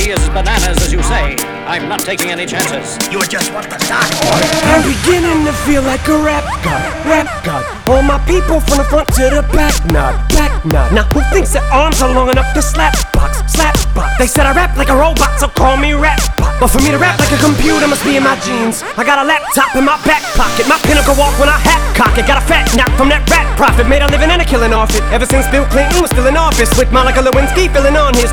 be as bananas as you say. I'm not taking any chances. You just want to start. I'm beginning to feel like a rap god. All my people from the front to the back nod. Now who thinks their arms are long enough to slap box? They said I rap like a robot, so call me rap bot. But for me to rap like a computer must be in my genes. I got a laptop in my back pocket, my pinnacle walk when I hat cock it. Got a fat knock from that rat profit, made a living and a killing off it. Ever since Bill Clinton was still in office, with Monica Lewinsky filling on his